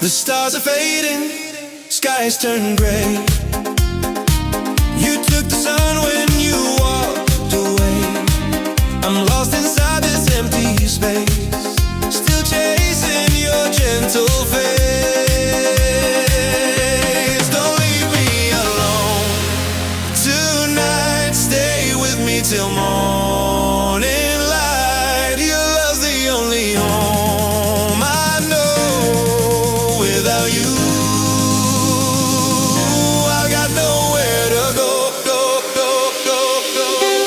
The stars are fading, skies turn gray. You took the sun when you walked away. I'm lost inside this empty space, still chasing your gentle face. Don't leave me alone tonight, stay with me till morning light. Your love's the only home I know. Without you I got nowhere to go, go, go, go, go.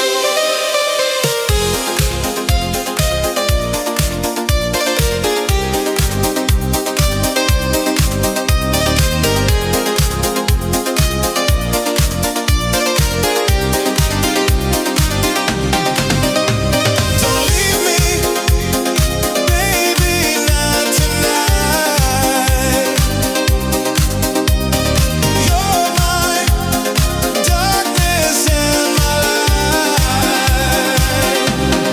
Don't leave me, baby, not tonight. You're my darkness and my light.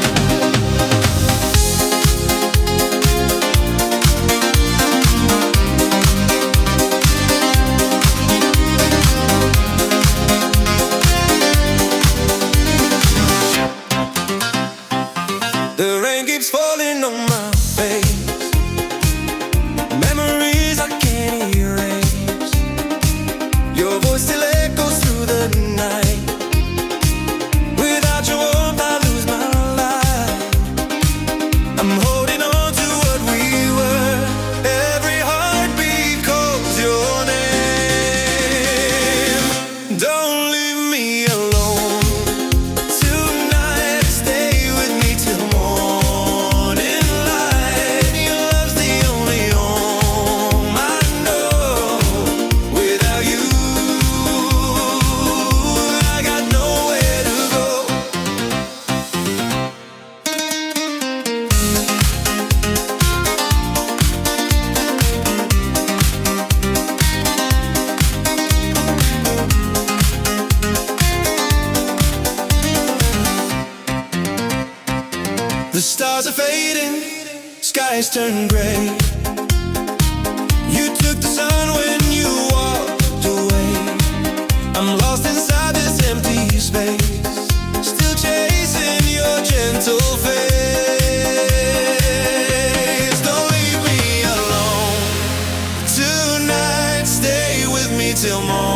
The rain keeps falling on my face. Memories I can't erase. Your voice still echoes through the night. Without your warmth I lose my life. I'm holding on to what we were. Every heartbeat calls your name. Don't leave me alone tonight, stay with me till morning light. Your love's the only home I know. Without you I got nowhere to go. The stars are fading, skies turn gray. You took the sun when you walked away. I'm lost inside this empty space, still chasing your gentle face. Don't leave me alone tonight, stay with me till morning.